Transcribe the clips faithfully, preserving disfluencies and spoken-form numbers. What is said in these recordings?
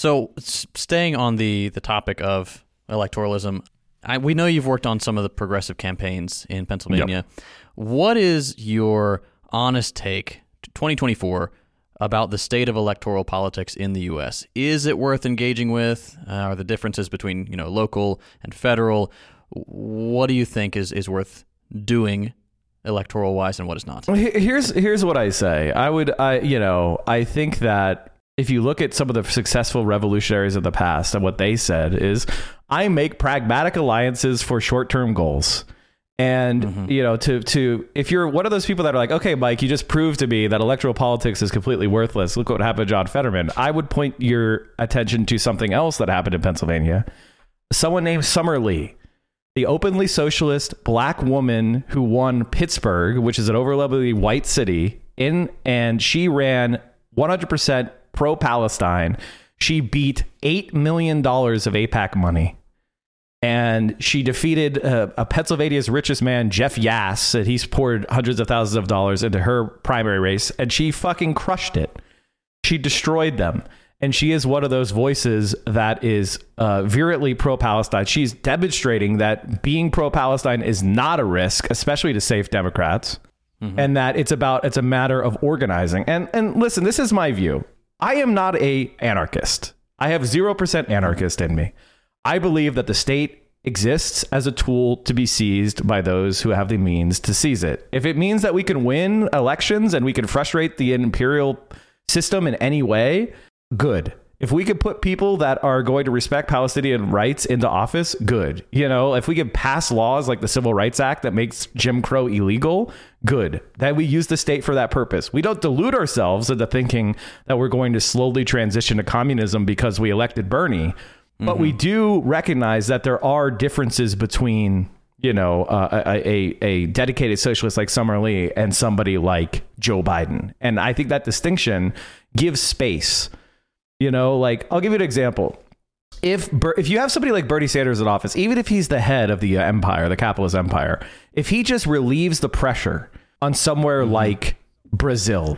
So s- staying on the, the topic of electoralism, I, we know you've worked on some of the progressive campaigns in Pennsylvania. Yep. What is your honest take, twenty twenty-four, about the state of electoral politics in the U S? Is it worth engaging with? Uh, are the differences between, you know, local and federal? What do you think is, is worth doing electoral wise and what is not? Here's here's what I say. I would, I you know, I think that if you look at some of the successful revolutionaries of the past and what they said is, I make pragmatic alliances for short-term goals. And, mm-hmm. you know, to to if you're one of those people that are like, OK, Mike, you just proved to me that electoral politics is completely worthless. Look what happened to John Fetterman. I would point your attention to something else that happened in Pennsylvania. Someone named Summer Lee, the openly socialist black woman who won Pittsburgh, which is an overwhelmingly white city, in and she ran one hundred percent pro-Palestine. She beat eight million dollars of AIPAC money. And she defeated uh, a Pennsylvania's richest man, Jeff Yass, and he's poured hundreds of thousands of dollars into her primary race, and she fucking crushed it. She destroyed them. And she is one of those voices that is uh, virulently pro-Palestine. She's demonstrating that being pro-Palestine is not a risk, especially to safe Democrats, mm-hmm. and that it's about it's a matter of organizing. And and listen, this is my view. I am not a anarchist. I have zero percent anarchist in me. I believe that the state exists as a tool to be seized by those who have the means to seize it. If it means that we can win elections and we can frustrate the imperial system in any way, good. If we could put people that are going to respect Palestinian rights into office, good. You know, if we could pass laws like the Civil Rights Act that makes Jim Crow illegal, good. That we use the state for that purpose. We don't delude ourselves into thinking that we're going to slowly transition to communism because we elected Bernie. But mm-hmm. we do recognize that there are differences between, you know, uh, a, a, a dedicated socialist like Summer Lee and somebody like Joe Biden. And I think that distinction gives space. You know, like, I'll give you an example. If if you have somebody like Bernie Sanders in office, even if he's the head of the empire, the capitalist empire, if he just relieves the pressure on somewhere mm-hmm. like Brazil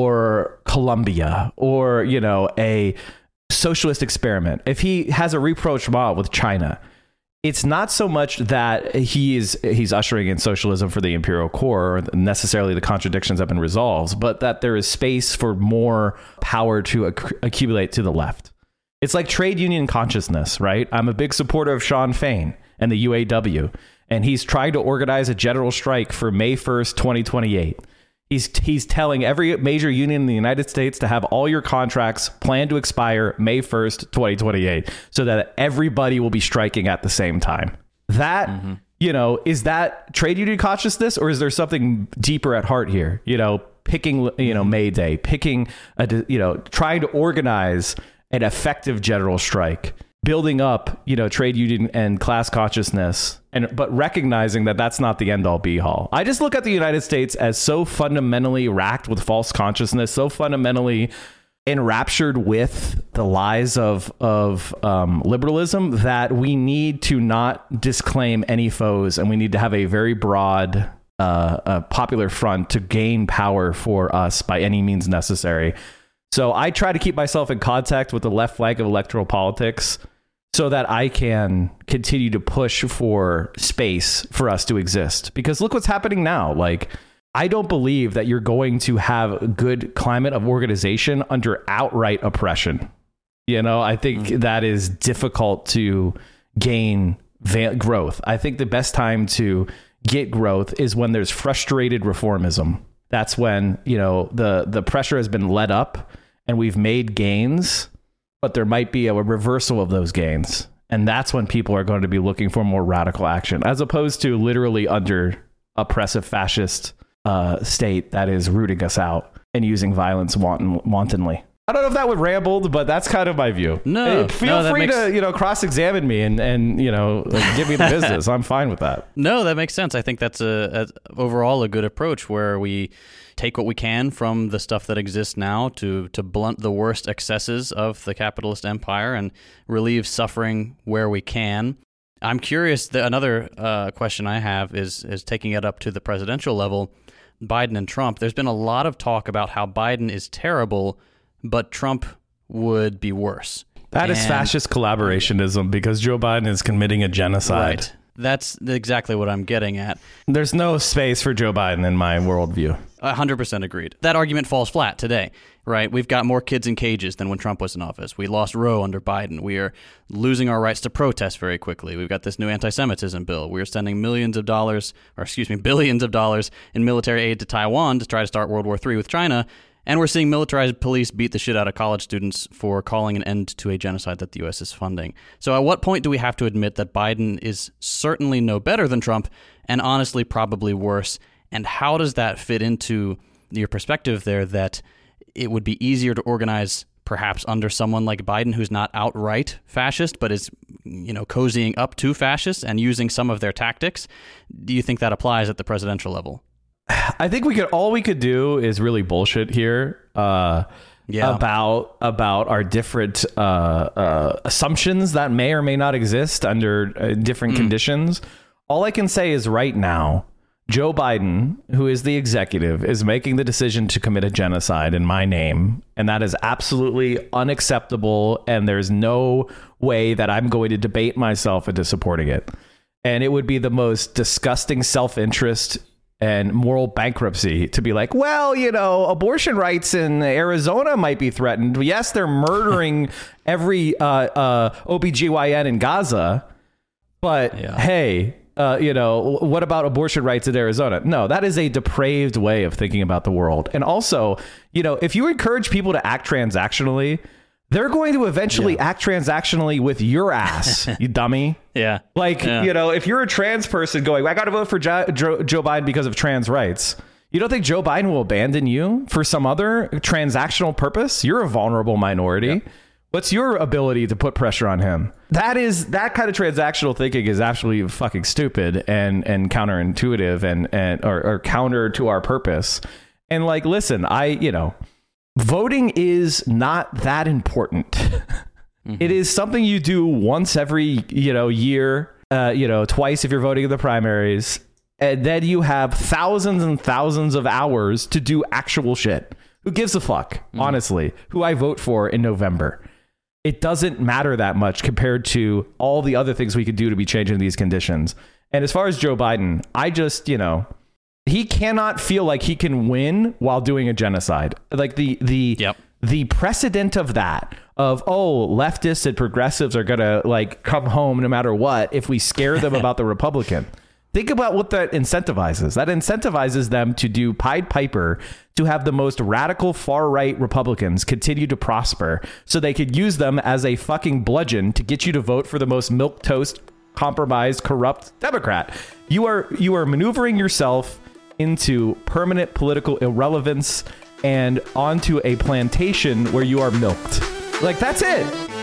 or Colombia or, you know, a socialist experiment, if he has a rapprochement with China, it's not so much that he is he's ushering in socialism for the imperial core, or necessarily the contradictions have been resolved, but that there is space for more power to acc- accumulate to the left. It's like trade union consciousness, right? I'm a big supporter of Sean Fain and the U A W, and he's trying to organize a general strike for May first, twenty twenty-eight. He's he's telling every major union in the United States to have all your contracts planned to expire May first, twenty twenty-eight, so that everybody will be striking at the same time. That, mm-hmm. you know, is that trade union consciousness, or is there something deeper at heart here? You know, picking, you know, May Day, picking, a, you know, trying to organize an effective general strike, building up, you know, trade union and class consciousness, and but recognizing that that's not the end all be all. I just look at the United States as so fundamentally racked with false consciousness, so fundamentally enraptured with the lies of of um, liberalism, that we need to not disclaim any foes, and we need to have a very broad uh, uh, popular front to gain power for us by any means necessary. So I try to keep myself in contact with the left flank of electoral politics, so that I can continue to push for space for us to exist. Because look what's happening now. Like, I don't believe that you're going to have a good climate of organization under outright oppression. You know, I think mm-hmm. that is difficult to gain va- growth. I think the best time to get growth is when there's frustrated reformism. That's when, you know, the, the pressure has been let up and we've made gains, but there might be a reversal of those gains. And that's when people are going to be looking for more radical action, as opposed to literally under oppressive fascist uh, state that is rooting us out and using violence wanton, wantonly. I don't know if that would rambled, but that's kind of my view. No, hey, feel no, free makes... to, you know, cross-examine me and, and you know, like, give me the business. I'm fine with that. No, that makes sense. I think that's a, a overall a good approach, where we take what we can from the stuff that exists now to to blunt the worst excesses of the capitalist empire and relieve suffering where we can. I'm curious. The, another uh, question I have is is taking it up to the presidential level. Biden and Trump. There's been a lot of talk about how Biden is terrible, but Trump would be worse. That is And- fascist collaborationism because Joe Biden is committing a genocide. Right. That's exactly what I'm getting at. There's no space for Joe Biden in my worldview. one hundred percent agreed. That argument falls flat today, right? We've got more kids in cages than when Trump was in office. We lost Roe under Biden. We are losing our rights to protest very quickly. We've got this new anti-Semitism bill. We're sending millions of dollars, or excuse me, billions of dollars in military aid to Taiwan to try to start World War Three with China. And we're seeing militarized police beat the shit out of college students for calling an end to a genocide that the U S is funding. So at what point do we have to admit that Biden is certainly no better than Trump and honestly probably worse? And how does that fit into your perspective there that it would be easier to organize perhaps under someone like Biden who's not outright fascist but is, you know, cozying up to fascists and using some of their tactics? Do you think that applies at the presidential level? I think we could all we could do is really bullshit here uh, Yeah. about about our different uh, uh, assumptions that may or may not exist under uh, different Mm. conditions. All I can say is right now, Joe Biden, who is the executive, is making the decision to commit a genocide in my name. And that is absolutely unacceptable. And there's no way that I'm going to debate myself into supporting it. And it would be the most disgusting self-interest and moral bankruptcy to be like, well, you know, abortion rights in Arizona might be threatened. Yes, they're murdering every uh, uh, O B G Y N in Gaza. But Yeah. hey, uh, you know, what about abortion rights in Arizona? No, that is a depraved way of thinking about the world. And also, you know, if you encourage people to act transactionally, they're going to eventually Yeah. act transactionally with your ass, you dummy. Yeah. Like, Yeah. you know, if you're a trans person going, I got to vote for jo- Joe, Joe Biden because of trans rights. You don't think Joe Biden will abandon you for some other transactional purpose? You're a vulnerable minority. Yeah. What's your ability to put pressure on him? That is that kind of transactional thinking is actually fucking stupid and and counterintuitive and and or, or counter to our purpose. And like, listen, I, you know, voting is not that important. Mm-hmm. It is something you do once every, you know, year, uh, you know, twice if you're voting in the primaries. And then you have thousands and thousands of hours to do actual shit. Who gives a fuck, mm-hmm. honestly, who I vote for in November? It doesn't matter that much compared to all the other things we could do to be changing these conditions. And as far as Joe Biden, I just, you know, he cannot feel like he can win while doing a genocide. Like the the Yep. the precedent of that of, oh, leftists and progressives are going to like come home no matter what if we scare them about the Republican. Think about what that incentivizes. That incentivizes them to do Pied Piper, to have the most radical far-right Republicans continue to prosper so they could use them as a fucking bludgeon to get you to vote for the most milquetoast, compromised, corrupt Democrat. You are you are maneuvering yourself into permanent political irrelevance and onto a plantation where you are milked. Like, that's it.